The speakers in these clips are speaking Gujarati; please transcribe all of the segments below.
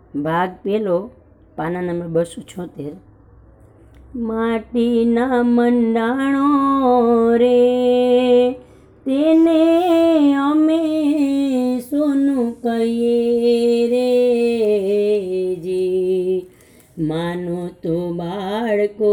ભાગ પહેલો, પાના નંબર 276. માટીના મંડાણો રે તેને અમે સોનું કહીએ રે જી. માનો તો બાળકો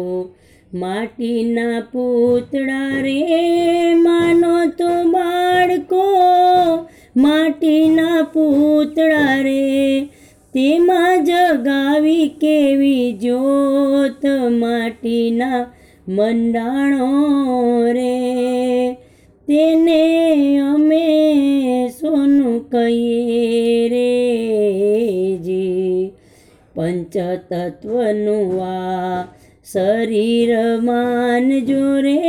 માટીના પૂતળા રે, માનો તો બાળકો માટીના પૂતળા રે, તેમાં જગાવી કેવી જ્યોત માટીના મંડાણો રે, તેને અમે સોનું કહીએ રે જી. પંચતત્વનું આ શરીર માનજો રે,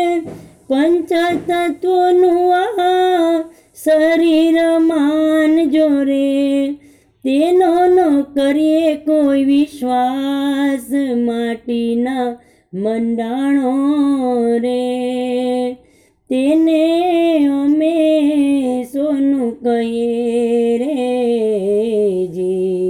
પંચતત્વનું આ શરીર માનજો રે, તેનો ન કરીએ કોઈ વિશ્વાસ માટીના મંડાણો રે, તેને અમે સોનું કહીએ રે જી.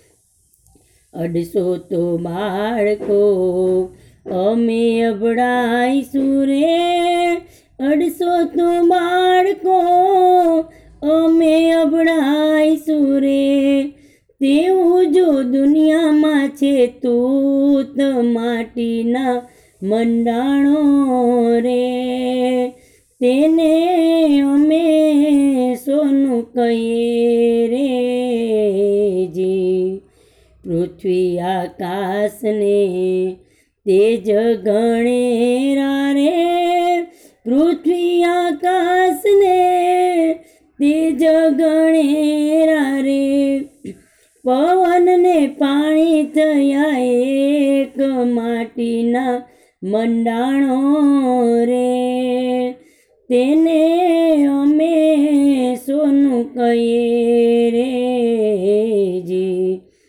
150 તો બાળકો અમે અબડાઈશું રે, 150 તો બાળકો અમે અબડાઈશું રે, તેવું જો દુનિયામાં છે તૂત માટીના મંડાણો રે, તેને અમે સોનું કહીએ રે જી. પૃથ્વી આકાશને તેજ ગણેરા રે, પૃથ્વી આકાશને તેજ ગણેરા રે, પવનને પાણી થયા એક માટીના મંડાણો રે, તેને અમે સોનું કહીએ રે જી.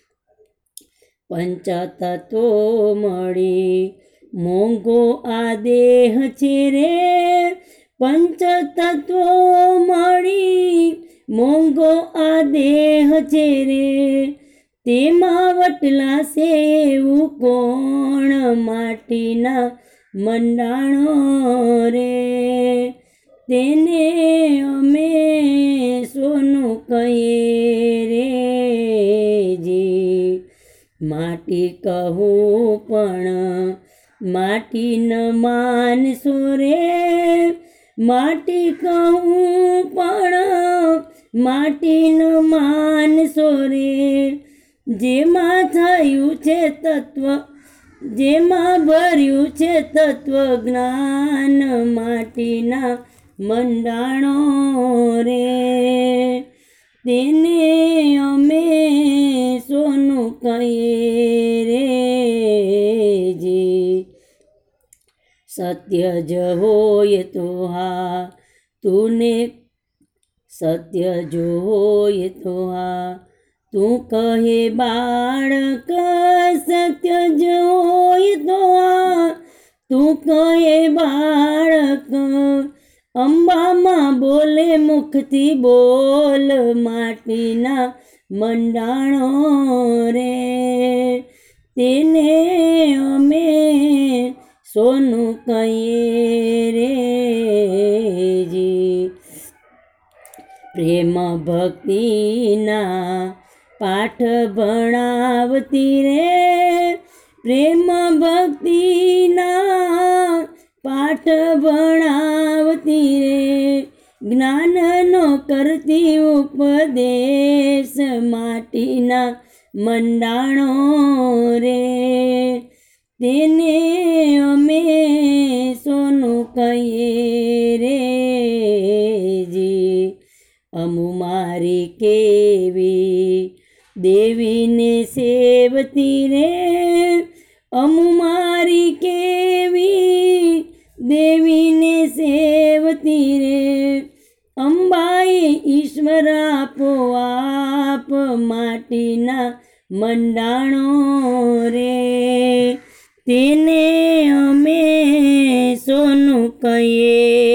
પંચતત્વો મળી મોંઘો આ દેહ છે રે, પંચતત્વો મળી મોંઘો આ દેહ છે રે, તેમાં વટલાશે એવું કોણ માટીના મંડાણો રે, તેને અમે સોનું કહીએ રે જી. માટી કહું પણ માટી ન માનશો રે, માટી કહું પણ માટી ન માનશો રે, જેમાં થયું છે તત્વ, જેમાં ભર્યું છે તત્વ જ્ઞાન માટીના મંડાણો રે, તેને અમે સોનું કહીએ રે જી. સત્ય જ હોય તો હા તુને, સત્ય જો હોય તો હા તું કહે બાળક, સત્ય જ હોય તો હા તું કહે બાળક, અંબામાં બોલે મુખથી બોલ માટીના મંડાણો રે, તેને અમે સોનું કહીએ રે જી. પ્રેમ ભક્તિના પાઠ ભણાવતી રે, પ્રેમ ભક્તિના પાઠ ભણાવતી રે, જ્ઞાનનો કરતી ઉપદેશ માટીના મંડાણો રે, તેને અમે સોનું કહીએ રે જી. અમુ મારી કેવી દેવીને સેવતી રે, અમુ મારી કેવી દેવીને સેવતી રે, અંબાએ ઈશ્વર આપો આપ માટીના મંડાણો રે, તેને અમે સોનું કહીએ